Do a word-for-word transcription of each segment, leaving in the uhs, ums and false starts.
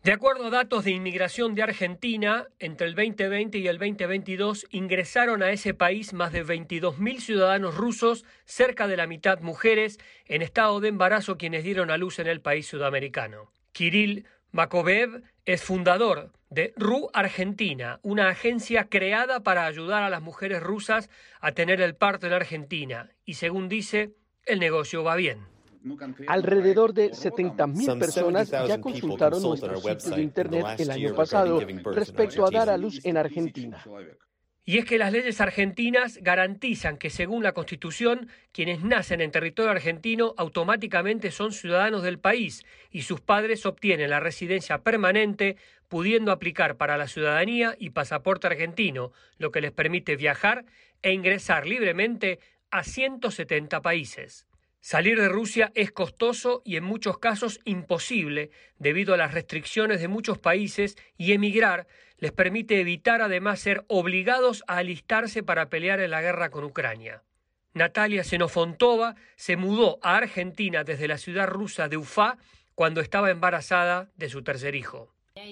De acuerdo a datos de inmigración de Argentina, entre el veinte veinte y el veinte veintidós ingresaron a ese país más de veintidós mil ciudadanos rusos, cerca de la mitad mujeres, en estado de embarazo quienes dieron a luz en el país sudamericano. Kirill Makovev es fundador de RU Argentina, una agencia creada para ayudar a las mujeres rusas a tener el parto en Argentina, y según dice, el negocio va bien. Alrededor de setenta mil personas ya consultaron nuestro sitio de internet el año pasado respecto a dar a luz en Argentina. Y es que las leyes argentinas garantizan que, según la Constitución, quienes nacen en territorio argentino automáticamente son ciudadanos del país y sus padres obtienen la residencia permanente, pudiendo aplicar para la ciudadanía y pasaporte argentino, lo que les permite viajar e ingresar libremente a ciento setenta países. Salir de Rusia es costoso y en muchos casos imposible debido a las restricciones de muchos países, y emigrar les permite evitar además ser obligados a alistarse para pelear en la guerra con Ucrania. Natalia Xenofontova se mudó a Argentina desde la ciudad rusa de Ufá cuando estaba embarazada de su tercer hijo.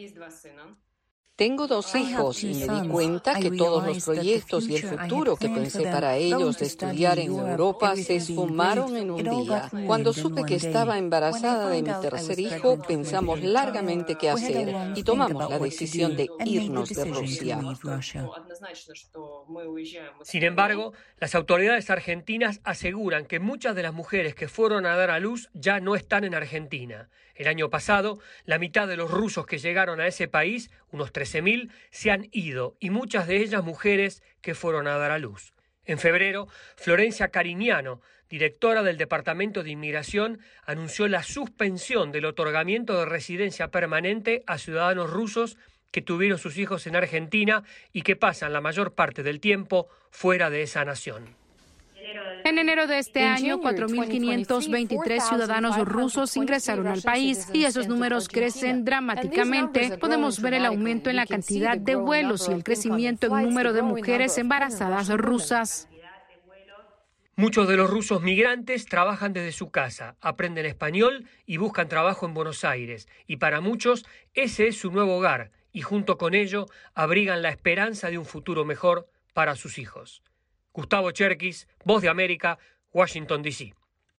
Tengo dos hijos y me di cuenta que todos los proyectos y el futuro que pensé para ellos de estudiar en Europa se esfumaron en un día. Cuando supe que estaba embarazada de mi tercer hijo, pensamos largamente qué hacer y tomamos la decisión de irnos de Rusia. Sin embargo, las autoridades argentinas aseguran que muchas de las mujeres que fueron a dar a luz ya no están en Argentina. El año pasado, la mitad de los rusos que llegaron a ese país, unos trece mil, se han ido, y muchas de ellas mujeres que fueron a dar a luz. En febrero, Florencia Cariñano, directora del Departamento de Inmigración, anunció la suspensión del otorgamiento de residencia permanente a ciudadanos rusos que tuvieron sus hijos en Argentina y que pasan la mayor parte del tiempo fuera de esa nación. En enero de este año, cuatro mil quinientos veintitrés ciudadanos rusos ingresaron al país y esos números crecen dramáticamente. Podemos ver el aumento en la cantidad de vuelos y el crecimiento en número de mujeres embarazadas rusas. Muchos de los rusos migrantes trabajan desde su casa, aprenden español y buscan trabajo en Buenos Aires. Y para muchos ese es su nuevo hogar y junto con ello abrigan la esperanza de un futuro mejor para sus hijos. Gustavo Cherkis, Voz de América, Washington, D C